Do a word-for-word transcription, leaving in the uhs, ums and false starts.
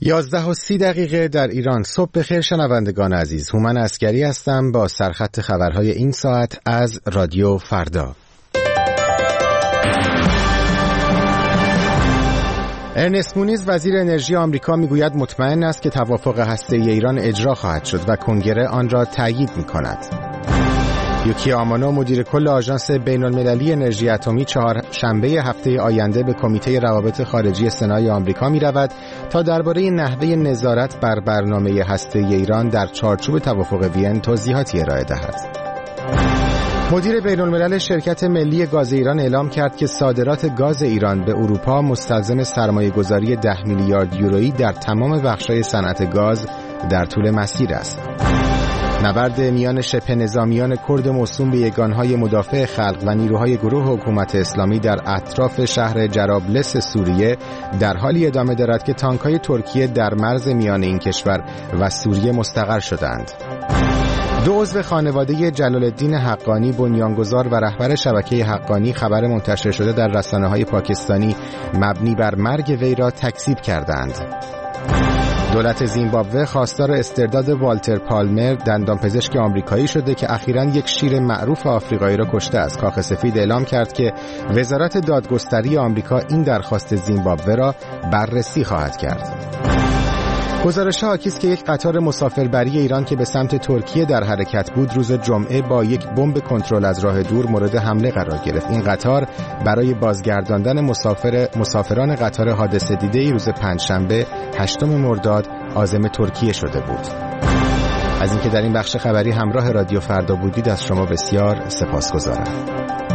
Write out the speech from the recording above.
یازده و سی دقیقه در ایران. صبح بخیر شنوندگان عزیز، هومن عسکری هستم با سرخط خبرهای این ساعت از رادیو فردا. ارنست مونیز وزیر انرژی آمریکا میگوید مطمئن است که توافق هسته‌ای ایران اجرا خواهد شد و کنگره آن را تایید می‌کند. یوکی آمانو مدیر کل آژانس بین‌المللی انرژی اتمی چهارشنبه هفته آینده به کمیته روابط خارجی سنای آمریکا می‌رود تا درباره نحوه نظارت بر برنامه هسته‌ای ایران در چارچوب توافق وین توضیحاتی ارائه دهد. مدیر بین‌الملل شرکت ملی گاز ایران اعلام کرد که صادرات گاز ایران به اروپا مستلزم سرمایه‌گذاری ده میلیارد یورویی در تمام بخش‌های صنعت گاز در طول مسیر است. نبرد میان شبه نظامیان کرد موسوم به یگانهای مدافع خلق و نیروهای گروه حکومت اسلامی در اطراف شهر جرابلس سوریه در حالی ادامه دارد که تانک‌های ترکیه در مرز میان این کشور و سوریه مستقر شدند. دو عضو خانواده جلال الدین حقانی بنیانگذار و رهبر شبکه حقانی خبر منتشر شده در رسانه‌های پاکستانی مبنی بر مرگ وی را تکذیب کردند. دولت زیمبابوه خواستار استرداد والتر پالمر دندانپزشک آمریکایی شده که اخیراً یک شیر معروف آفریقایی را کشته است. کاخ سفید اعلام کرد که وزارت دادگستری آمریکا این درخواست زیمبابوه را بررسی خواهد کرد. گزارش‌ها حاکی است که یک قطار مسافربری ایران که به سمت ترکیه در حرکت بود روز جمعه با یک بمب کنترل از راه دور مورد حمله قرار گرفت. این قطار برای بازگرداندن مسافر مسافران قطار حادثه دیده روز پنجشنبه هشتم مرداد عازم ترکیه شده بود. از اینکه در این بخش خبری همراه رادیو فردا بودید از شما بسیار سپاسگزارم.